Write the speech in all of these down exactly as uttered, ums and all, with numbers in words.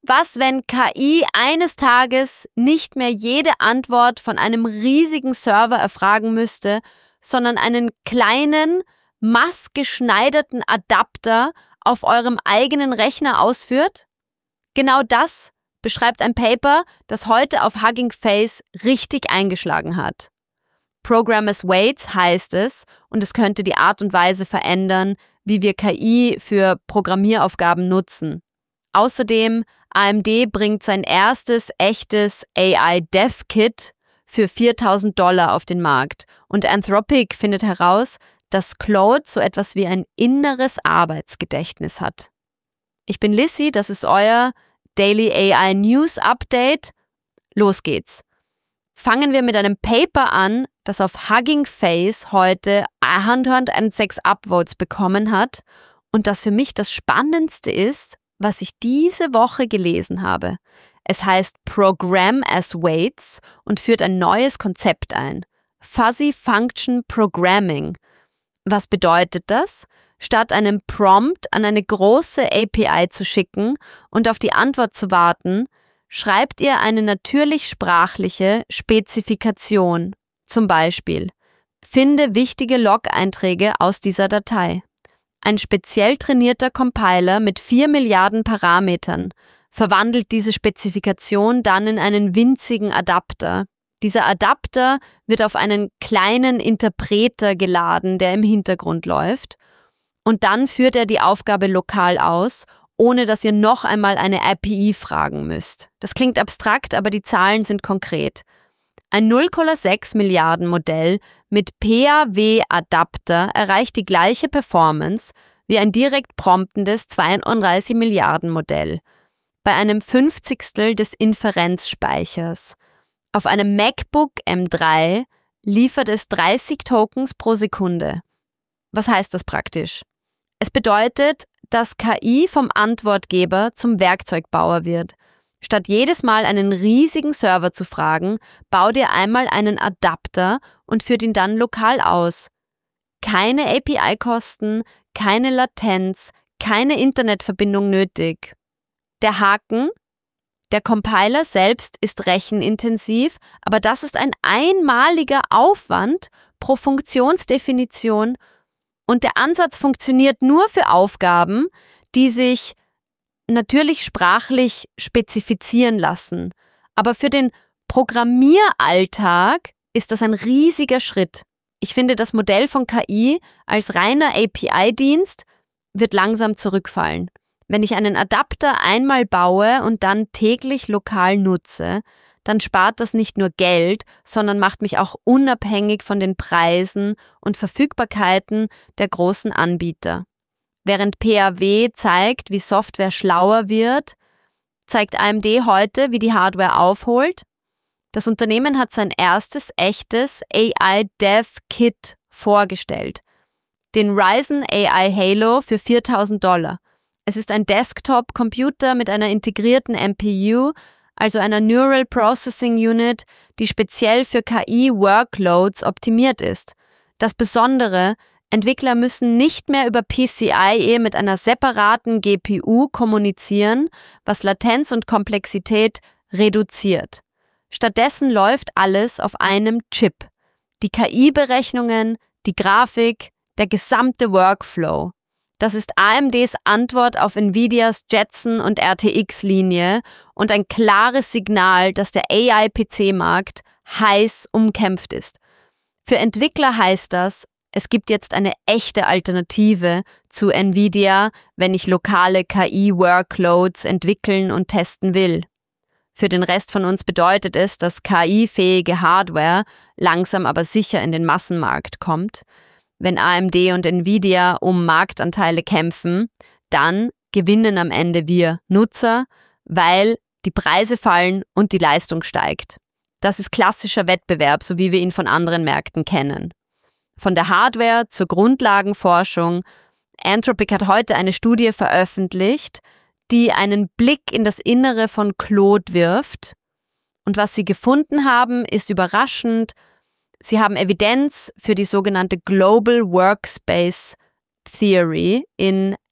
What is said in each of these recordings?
Was, wenn K I eines Tages nicht mehr jede Antwort von einem riesigen Server erfragen müsste, sondern einen kleinen, maßgeschneiderten Adapter auf eurem eigenen Rechner ausführt? Genau das beschreibt ein Paper, das heute auf Hugging Face richtig eingeschlagen hat. Program as Weights heißt es, und es könnte die Art und Weise verändern, wie wir K I für Programmieraufgaben nutzen. Außerdem, A M D bringt sein erstes echtes A I-Dev-Kit für viertausend Dollar auf den Markt und Anthropic findet heraus, dass Claude so etwas wie ein inneres Arbeitsgedächtnis hat. Ich bin Lissy, das ist euer Daily A I News Update. Los geht's. Fangen wir mit einem Paper an, das auf Hugging Face heute hundertsechs Upvotes bekommen hat und das für mich das Spannendste ist, was ich diese Woche gelesen habe. Es heißt Program as Weights und führt ein neues Konzept ein. Fuzzy Function Programming. Was bedeutet das? Statt einem Prompt an eine große A P I zu schicken und auf die Antwort zu warten, schreibt ihr eine natürlich sprachliche Spezifikation. Zum Beispiel: Finde wichtige Log-Einträge aus dieser Datei. Ein speziell trainierter Compiler mit vier Milliarden Parametern verwandelt diese Spezifikation dann in einen winzigen Adapter. Dieser Adapter wird auf einen kleinen Interpreter geladen, der im Hintergrund läuft. Und dann führt er die Aufgabe lokal aus, ohne dass ihr noch einmal eine A P I fragen müsst. Das klingt abstrakt, aber die Zahlen sind konkret. Ein null Komma sechs Milliarden Modell mit P A W-Adapter erreicht die gleiche Performance wie ein direkt promptendes zweiunddreißig Milliarden Modell. Bei einem Fünfzigstel des Inferenzspeichers. Auf einem MacBook M drei liefert es dreißig Tokens pro Sekunde. Was heißt das praktisch? Es bedeutet, dass K I vom Antwortgeber zum Werkzeugbauer wird. Statt jedes Mal einen riesigen Server zu fragen, bau dir einmal einen Adapter und führt ihn dann lokal aus. Keine A P I-Kosten, keine Latenz, keine Internetverbindung nötig. Der Haken: Der Compiler selbst ist rechenintensiv, aber das ist ein einmaliger Aufwand pro Funktionsdefinition und der Ansatz funktioniert nur für Aufgaben, die sich natürlich sprachlich spezifizieren lassen. Aber für den Programmieralltag ist das ein riesiger Schritt. Ich finde, das Modell von K I als reiner A P I-Dienst wird langsam zurückfallen. Wenn ich einen Adapter einmal baue und dann täglich lokal nutze, dann spart das nicht nur Geld, sondern macht mich auch unabhängig von den Preisen und Verfügbarkeiten der großen Anbieter. Während P A W zeigt, wie Software schlauer wird, zeigt A M D heute, wie die Hardware aufholt. Das Unternehmen hat sein erstes echtes A I-Dev-Kit vorgestellt. Den Ryzen A I Halo für viertausend Dollar. Es ist ein Desktop-Computer mit einer integrierten M P U, also einer Neural Processing Unit, die speziell für K I-Workloads optimiert ist. Das Besondere: Entwickler müssen nicht mehr über P C I E mit einer separaten G P U kommunizieren, was Latenz und Komplexität reduziert. Stattdessen läuft alles auf einem Chip. Die K I-Berechnungen, die Grafik, der gesamte Workflow. Das ist A M Ds Antwort auf Nvidias Jetson und R T X-Linie und ein klares Signal, dass der A I-P C-Markt heiß umkämpft ist. Für Entwickler heißt das, es gibt jetzt eine echte Alternative zu Nvidia, wenn ich lokale K I-Workloads entwickeln und testen will. Für den Rest von uns bedeutet es, dass K I-fähige Hardware langsam aber sicher in den Massenmarkt kommt. Wenn A M D und Nvidia um Marktanteile kämpfen, dann gewinnen am Ende wir Nutzer, weil die Preise fallen und die Leistung steigt. Das ist klassischer Wettbewerb, so wie wir ihn von anderen Märkten kennen. Von der Hardware zur Grundlagenforschung. Anthropic hat heute eine Studie veröffentlicht, die einen Blick in das Innere von Claude wirft. Und was sie gefunden haben, ist überraschend. Sie haben Evidenz für die sogenannte Global Workspace Theory in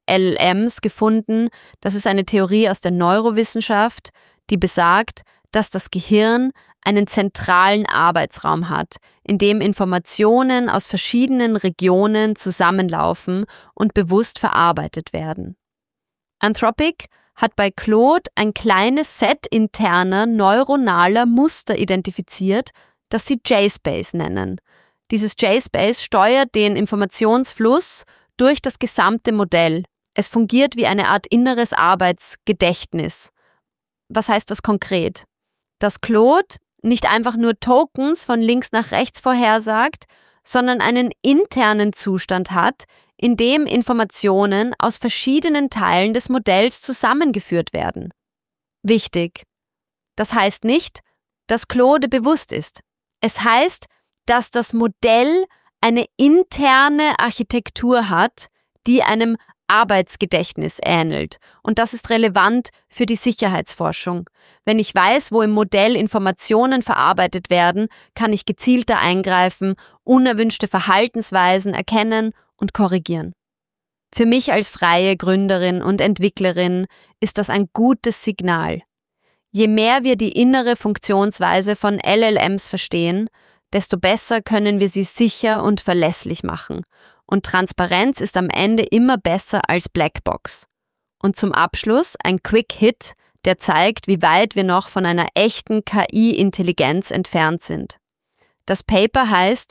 L L Ms gefunden. Das ist eine Theorie aus der Neurowissenschaft, die besagt, dass das Gehirn einen zentralen Arbeitsraum hat, in dem Informationen aus verschiedenen Regionen zusammenlaufen und bewusst verarbeitet werden. Anthropic hat bei Claude ein kleines Set interner neuronaler Muster identifiziert, das sie J-Space nennen. Dieses J-Space steuert den Informationsfluss durch das gesamte Modell. Es fungiert wie eine Art inneres Arbeitsgedächtnis. Was heißt das konkret? Dass Claude nicht einfach nur Tokens von links nach rechts vorhersagt, sondern einen internen Zustand hat, in dem Informationen aus verschiedenen Teilen des Modells zusammengeführt werden. Wichtig. Das heißt nicht, dass Claude bewusst ist. Es heißt, dass das Modell eine interne Architektur hat, die einem Arbeitsgedächtnis ähnelt. Und das ist relevant für die Sicherheitsforschung. Wenn ich weiß, wo im Modell Informationen verarbeitet werden, kann ich gezielter eingreifen, unerwünschte Verhaltensweisen erkennen und korrigieren. Für mich als freie Gründerin und Entwicklerin ist das ein gutes Signal. Je mehr wir die innere Funktionsweise von L L Ms verstehen, desto besser können wir sie sicher und verlässlich machen. Und Transparenz ist am Ende immer besser als Blackbox. Und zum Abschluss ein Quick Hit, der zeigt, wie weit wir noch von einer echten K I-Intelligenz entfernt sind. Das Paper heißt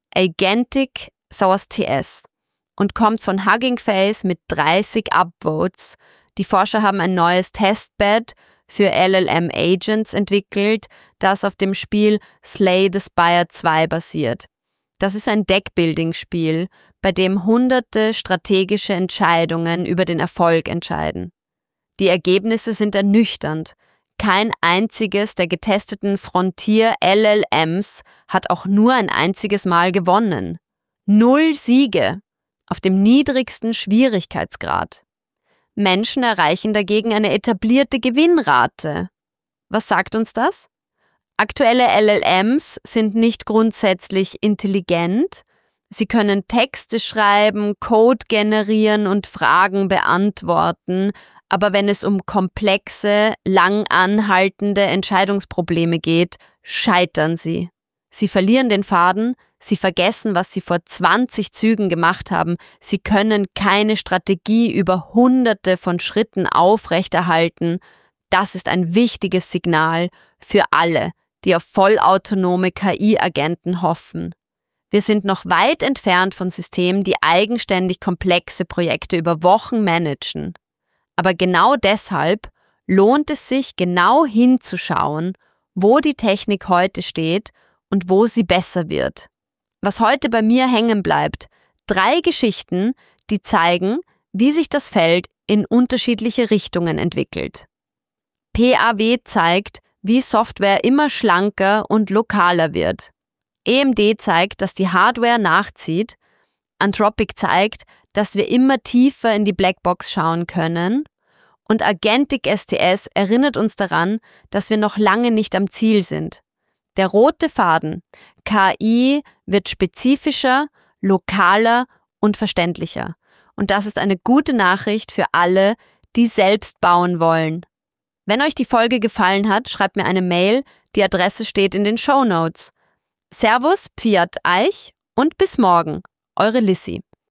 Agentic Source T S und kommt von Hugging Face mit dreißig Upvotes. Die Forscher haben ein neues Testbed für L L M-Agents entwickelt, das auf dem Spiel Slay the Spire zwei basiert. Das ist ein Deckbuilding-Spiel, bei dem hunderte strategische Entscheidungen über den Erfolg entscheiden. Die Ergebnisse sind ernüchternd. Kein einziges der getesteten Frontier-L L Ms hat auch nur ein einziges Mal gewonnen. Null Siege auf dem niedrigsten Schwierigkeitsgrad. Menschen erreichen dagegen eine etablierte Gewinnrate. Was sagt uns das? Aktuelle L L Ms sind nicht grundsätzlich intelligent. Sie können Texte schreiben, Code generieren und Fragen beantworten, aber wenn es um komplexe, lang anhaltende Entscheidungsprobleme geht, scheitern sie. Sie verlieren den Faden, sie vergessen, was sie vor zwanzig Zügen gemacht haben, sie können keine Strategie über hunderte von Schritten aufrechterhalten. Das ist ein wichtiges Signal für alle, die auf vollautonome K I-Agenten hoffen. Wir sind noch weit entfernt von Systemen, die eigenständig komplexe Projekte über Wochen managen. Aber genau deshalb lohnt es sich, genau hinzuschauen, wo die Technik heute steht und wo sie besser wird. Was heute bei mir hängen bleibt, drei Geschichten, die zeigen, wie sich das Feld in unterschiedliche Richtungen entwickelt. P A W zeigt, wie Software immer schlanker und lokaler wird. A M D zeigt, dass die Hardware nachzieht. Anthropic zeigt, dass wir immer tiefer in die Blackbox schauen können. Und Agentic S T S erinnert uns daran, dass wir noch lange nicht am Ziel sind. Der rote Faden: K I wird spezifischer, lokaler und verständlicher. Und das ist eine gute Nachricht für alle, die selbst bauen wollen. Wenn euch die Folge gefallen hat, schreibt mir eine Mail. Die Adresse steht in den Shownotes. Servus, Pfiat Eich und bis morgen. Eure Lissi.